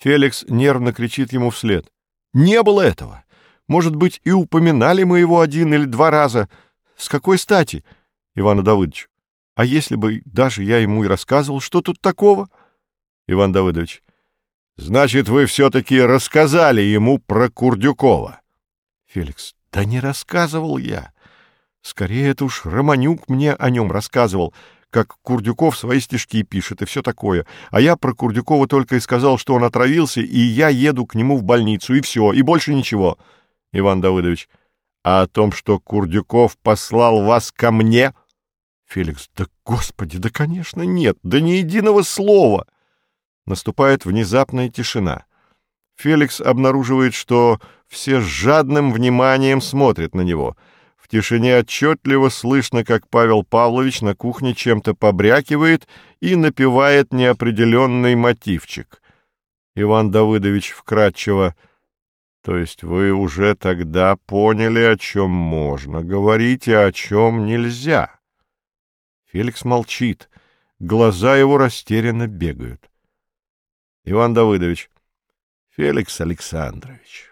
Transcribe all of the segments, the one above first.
Феликс нервно кричит ему вслед: «Не было этого! Может быть, и упоминали мы его 1 или 2 раза. С какой стати?» Ивану Давыдовичу: «А если бы даже я ему и рассказывал, что тут такого?» Иван Давыдович: «Значит, вы все-таки рассказали ему про Курдюкова?» Феликс: «Да не рассказывал я. Скорее, это уж Романюк мне о нем рассказывал, как Курдюков свои стишки пишет и все такое. А я про Курдюкова только и сказал, что он отравился, и я еду к нему в больницу, и все, и больше ничего». Иван Давыдович: «А о том, что Курдюков послал вас ко мне?» Феликс: «Да, Господи, да, конечно, нет, да ни единого слова!» Наступает внезапная тишина. Феликс обнаруживает, что все с жадным вниманием смотрят на него. В тишине отчетливо слышно, как Павел Павлович на кухне чем-то побрякивает и напевает неопределенный мотивчик. Иван Давыдович вкратчиво: «То есть вы уже тогда поняли, о чем можно говорить, а о чем нельзя?» Феликс молчит, глаза его растерянно бегают. Иван Давыдович: «Феликс Александрович,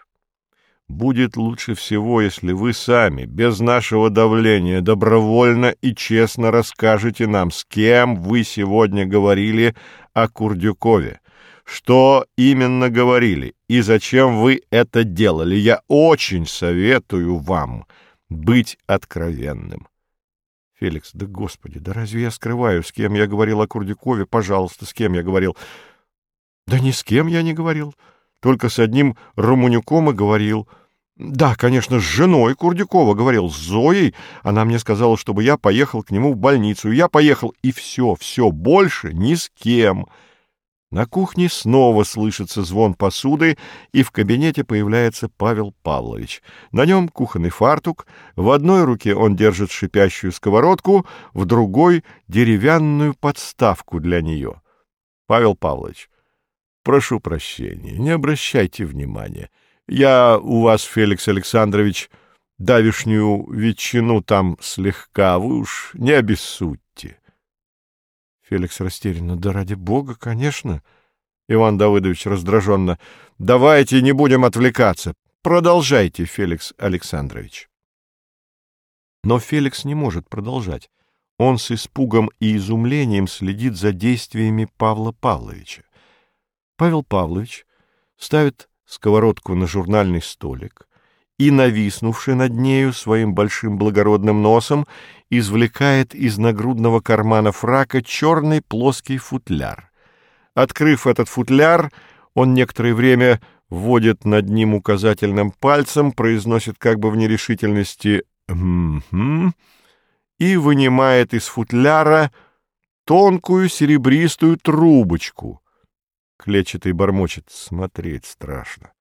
будет лучше всего, если вы сами, без нашего давления, добровольно и честно расскажете нам, с кем вы сегодня говорили о Курдюкове, что именно говорили и зачем вы это делали. Я очень советую вам быть откровенным». Феликс: «Да, Господи, да разве я скрываю, с кем я говорил о Курдюкове? Пожалуйста, с кем я говорил?» «Да ни с кем я не говорил, только с одним Романюком и говорил. Да, конечно, с женой Курдюкова говорил, с Зоей. Она мне сказала, чтобы я поехал к нему в больницу. Я поехал, и все, больше ни с кем». На кухне снова слышится звон посуды, и в кабинете появляется Павел Павлович. На нем кухонный фартук, в одной руке он держит шипящую сковородку, в другой — деревянную подставку для нее. Павел Павлович: «Прошу прощения, не обращайте внимания. Я у вас, Феликс Александрович, давешнюю ветчину там слегка, вы уж не обессудьте». Феликс растерянно: «Да ради бога, конечно». Иван Давыдович раздраженно: «Давайте не будем отвлекаться. Продолжайте, Феликс Александрович». Но Феликс не может продолжать. Он с испугом и изумлением следит за действиями Павла Павловича. Павел Павлович ставит сковородку на журнальный столик и, нависнувши над нею своим большим благородным носом, извлекает из нагрудного кармана фрака черный плоский футляр. Открыв этот футляр, он некоторое время вводит над ним указательным пальцем, произносит как бы в нерешительности «м-м-м» и вынимает из футляра тонкую серебристую трубочку. Клетчатый бормочет: «Смотреть страшно».